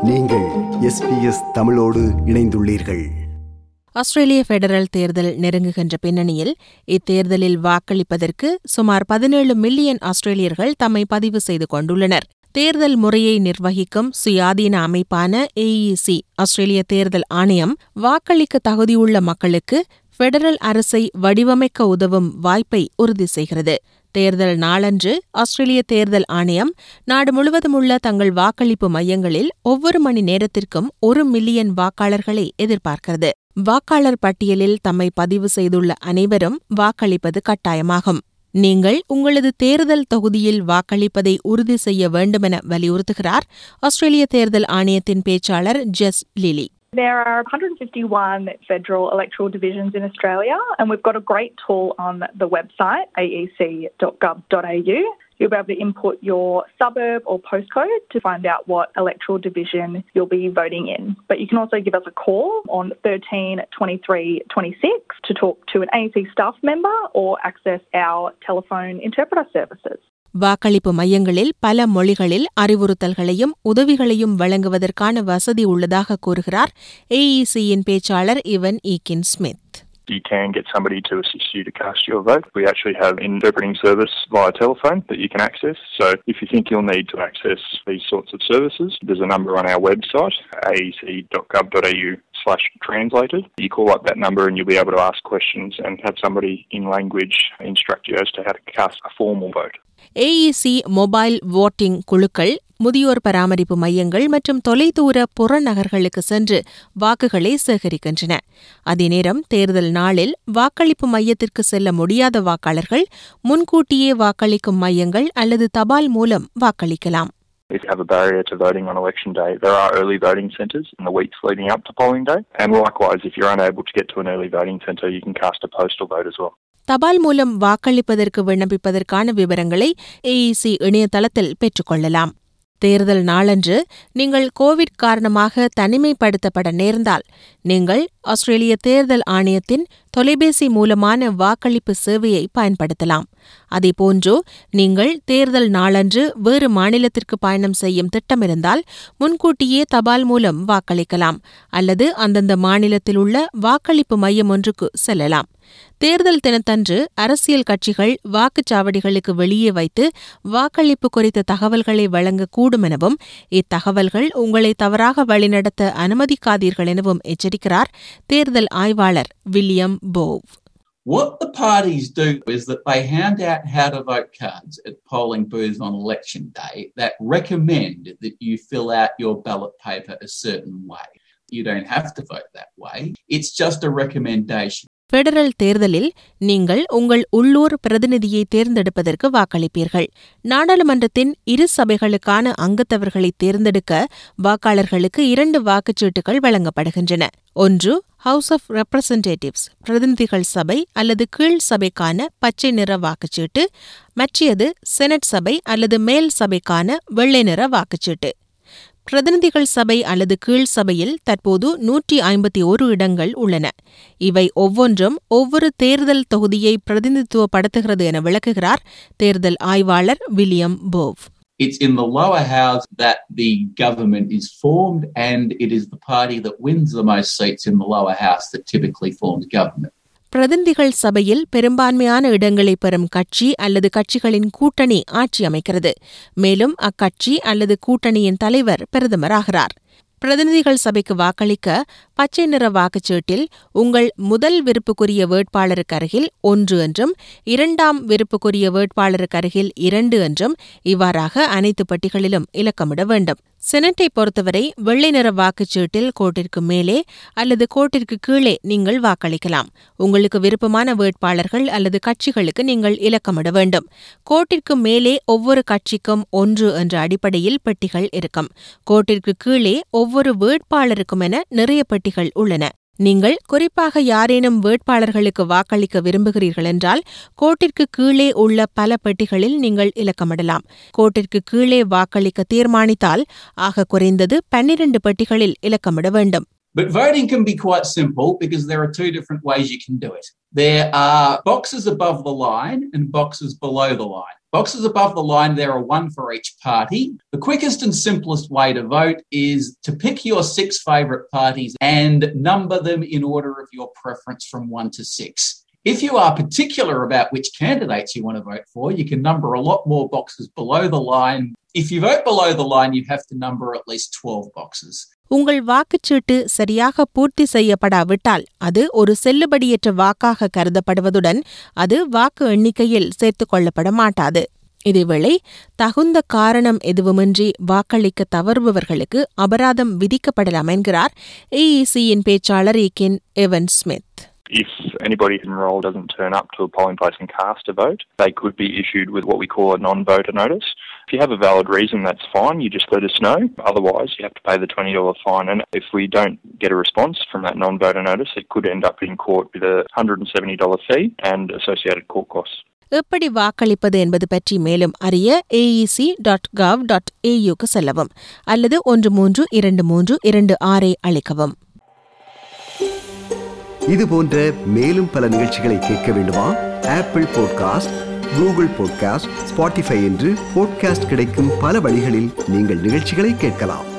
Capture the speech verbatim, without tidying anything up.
நீங்கள் S B S தமிழோடு இணைந்துள்ளீர்கள். ஆஸ்திரேலிய பெடரல் தேர்தல் நெருங்குகின்ற பின்னணியில் இத்தேர்தலில் வாக்களிப்பதற்கு சுமார் பதினேழு மில்லியன் ஆஸ்திரேலியர்கள் தம்மை பதிவு செய்து கொண்டுள்ளனர். தேர்தல் முறையை நிர்வகிக்கும் சுயாதீன அமைப்பான ஏ இ சி ஆஸ்திரேலிய தேர்தல் ஆணையம் வாக்களிக்க தகுதியுள்ள மக்களுக்கு பெடரல் அரசை வடிவமைக்க உதவும் வாய்ப்பை உறுதி செய்கிறது. தேர்தல் நாளன்று ஆஸ்திரேலிய தேர்தல் ஆணையம் நாடு முழுவதும் உள்ள தங்கள் வாக்களிப்பு மையங்களில் ஒவ்வொரு மணி நேரத்திற்கும் ஒரு மில்லியன் வாக்காளர்களை எதிர்பார்க்கிறது. வாக்காளர் பட்டியலில் தம்மை பதிவு செய்துள்ள அனைவரும் வாக்களிப்பது கட்டாயமாகும். நீங்கள் உங்களது தேர்தல் தொகுதியில் வாக்களிப்பதை உறுதி செய்ய வேண்டுமென வலியுறுத்துகிறார் ஆஸ்திரேலிய தேர்தல் ஆணையத்தின் பேச்சாளர் Jess Lily. There are one hundred fifty-one federal electoral divisions in Australia, and we've got a great tool on the website, a e c dot gov dot a u. You'll be able to input your suburb or postcode to find out what electoral division you'll be voting in. But you can also give us a call on thirteen twenty-three twenty-six to talk to an A E C staff member or access our telephone interpreter services. வாக்களிப்பு மையங்களில் பல மொழிகளில் அறிவுறுத்தல்களையும் உதவிகளையும் வழங்குவதற்கான வசதி உள்ளதாக கூறுகிறார் ஏ இ சியின் பேச்சாளர் Evan Ekin Smith. You can get somebody to assist you to cast your vote. We actually have an interpreting service via telephone that you can access. So if you think you'll need to access these sorts of services, there's a number on our website, a e c dot gov dot a u slash translated. You call up that number and you'll be able to ask questions and have somebody in language instruct you as to how to cast a formal vote. A E C mobile voting குழுக்கள் முதியோர் பராமரிப்பு மையங்கள் மற்றும் தொலைதூர புறநகர்களுக்கு சென்று வாக்குகளை சேகரிக்கின்றன. அதேநேரம் தேர்தல் நாளில் வாக்களிப்பு மையத்திற்கு செல்ல முடியாத வாக்காளர்கள் முன்கூட்டியே வாக்களிக்கும் மையங்கள் அல்லது தபால் மூலம் வாக்களிக்கலாம். If you have a barrier to voting on election day, there are early voting centres in the weeks leading up to polling day. And likewise, if you're unable to get to an early voting centre, you can cast a postal vote as well. தபால் மூலம் வாக்களிப்பதற்கு விண்ணப்பிப்பதற்கான விவரங்களை ஏ E C இணையதளத்தில் பெற்றுக்கொள்ளலாம். தேர்தல் நாளன்று நீங்கள் Covid காரணமாக தனிமைப்படுத்தப்பட நேர்ந்தால் நீங்கள் ஆஸ்திரேலிய தேர்தல் ஆணையத்தின் தொலைபேசி மூலமான வாக்களிப்பு சேவையை பயன்படுத்தலாம். அதேபோன்று நீங்கள் தேர்தல் நாளன்று வேறு மாநிலத்திற்கு பயணம் செய்யும் திட்டமிருந்தால் முன்கூட்டியே தபால் மூலம் வாக்களிக்கலாம் அல்லது அந்தந்த மாநிலத்தில் உள்ள வாக்களிப்பு மையம் ஒன்றுக்கு செல்லலாம். தேர்தல் தினத்தன்று அரசியல் கட்சிகள் வாக்குச்சாவடிகளுக்கு வெளியே வைத்து வாக்களிப்பு குறித்த தகவல்களை வழங்கக்கூடும் எனவும் இத்தகவல்கள் உங்களை தவறாக வழிநடத்த அனுமதிக்காதீர்கள் எனவும் எச்சரிக்கிறார் தேர்தல் ஆய்வாளர் William Bowe. What the parties do is that they hand out how to vote cards at polling booths on election day that recommend that you fill out your ballot paper a certain way. You don't have to vote that way. It's just a recommendation. Federal தேர்தலில் நீங்கள் உங்கள் உள்ளூர் பிரதிநிதியை தேர்ந்தெடுப்பதற்கு வாக்களிப்பீர்கள். நாடாளுமன்றத்தின் இரு சபைகளுக்கான அங்கத்தவர்களை தேர்ந்தெடுக்க வாக்காளர்களுக்கு இரண்டு வாக்குச்சீட்டுகள் வழங்கப்படுகின்றன. ஒன்று ஹவுஸ் ஆஃப் ரெப்ரசன்டேட்டிவ்ஸ் பிரதிநிதிகள் சபை அல்லது கீழ் சபைக்கான பச்சை நிற வாக்குச்சீட்டு, மற்றது செனட் சபை அல்லது மேல் சபைக்கான வெள்ளை நிற வாக்குச்சீட்டு. பிரதிநிதிகள் சபை அல்லது கீழ் சபையில் தற்போது நூற்றி ஐம்பத்தி ஒரு இடங்கள் உள்ளன. இவை ஒவ்வொன்றும் ஒவ்வொரு தேர்தல் தொகுதியை பிரதிநிதித்துவப்படுத்துகிறது என விளக்குகிறார் தேர்தல் ஆய்வாளர் William Bowe. It's in the lower house that the government is formed, and it is the party that wins the most seats in the lower house that typically forms government. பிரதிநிதிகள் சபையில் பெரும்பான்மையான இடங்களை பெறும் கட்சி அல்லது கட்சிகளின் கூட்டணி ஆட்சி அமைக்கிறது. மேலும் அக்கட்சி அல்லது கூட்டணியின் தலைவர் பிரதமராகிறார். பிரதிநிதிகள் சபைக்கு வாக்களிக்க பச்சை நிற வாக்குச்சீட்டில் உங்கள் முதல் விருப்புக்குரிய வேட்பாளருக்கு அருகில் ஒன்று என்றும் இரண்டாம் விருப்புக்குரிய வேட்பாளருக்கு அருகில் இரண்டு என்றும் இவ்வாறாக அனைத்து பட்டிகளிலும் இலக்கமிட வேண்டும். செனட்டை பொறுத்தவரை வெள்ளை நிற வாக்குச்சீட்டில் கோட்டிற்கு மேலே அல்லது கோட்டிற்கு கீழே நீங்கள் வாக்களிக்கலாம். உங்களுக்கு விருப்பமான வேட்பாளர்கள் அல்லது கட்சிகளுக்கு நீங்கள் இலக்கமிட வேண்டும். கோட்டிற்கு மேலே ஒவ்வொரு கட்சிக்கும் ஒன்று என்ற அடிப்படையில் பெட்டிகள் இருக்கும். கோட்டிற்கு கீழே ஒவ்வொரு வேட்பாளருக்கும் என நிறைய பெட்டிகள் உள்ளன. நீங்கள் குறிப்பாக யாரேனும் வேட்பாளர்களுக்கு வாக்களிக்க விரும்புகிறீர்கள் என்றால் கோட்டிற்கு கீழே உள்ள பல பெட்டிகளில் நீங்கள் இலக்கமிடலாம். கோட்டிற்கு கீழே வாக்களிக்க தீர்மானித்தால் ஆக குறைந்தது பன்னிரண்டு பெட்டிகளில் இலக்கமிட வேண்டும். But voting can be quite simple because there are two different ways you can do it. There are boxes above the line and boxes below the line. Boxes above the line, there are one for each party. The quickest and simplest way to vote is to pick your six favourite parties and number them in order of your preference from one to six. If you are particular about which candidates you want to vote for, you can number a lot more boxes below the line. If you vote below the line, you have to number at least twelve boxes. உங்கள் வாக்குச்சீட்டு சரியாக பூர்த்தி செய்யப்படாவிட்டால் அது ஒரு செல்லுபடியற்ற வாக்காக கருதப்படுவதுடன் அது வாக்கு எண்ணிக்கையில் சேர்த்துக் கொள்ளப்பட மாட்டாது. இதேவேளை தகுந்த காரணம் எதுவுமின்றி வாக்களிக்க தவறுபவர்களுக்கு அபராதம் விதிக்கப்படலாம் என்கிறார் A E C-யின் பேச்சாளர் Ekin Evan Smith. If anybody enrolled doesn't turn up to a polling place and cast a vote, they could be issued with what we call a non-voter notice. If you have a valid reason, that's fine. You just let us know. Otherwise, you have to pay the twenty dollars fine. And if we don't get a response from that non-voter notice, it could end up in court with a one hundred seventy dollars fee and associated court costs. எப்படி வாக்களிப்பது என்பது பற்றி மேலும் அறிய A E C dot gov dot A U க்கு செல்லவும் அல்லது ஒன்று மூன்று இரண்டு மூன்று இரண்டு ஆறை அளிக்கவும். இது போன்ற மேலும் பல நிகழ்ச்சிகளை கேட்க வேண்டுமா? Apple podcast, Google podcast, Spotify என்று பாட்காஸ்ட் கிடைக்கும் பல வழிகளில் நீங்கள் நிகழ்ச்சிகளை கேட்கலாம்.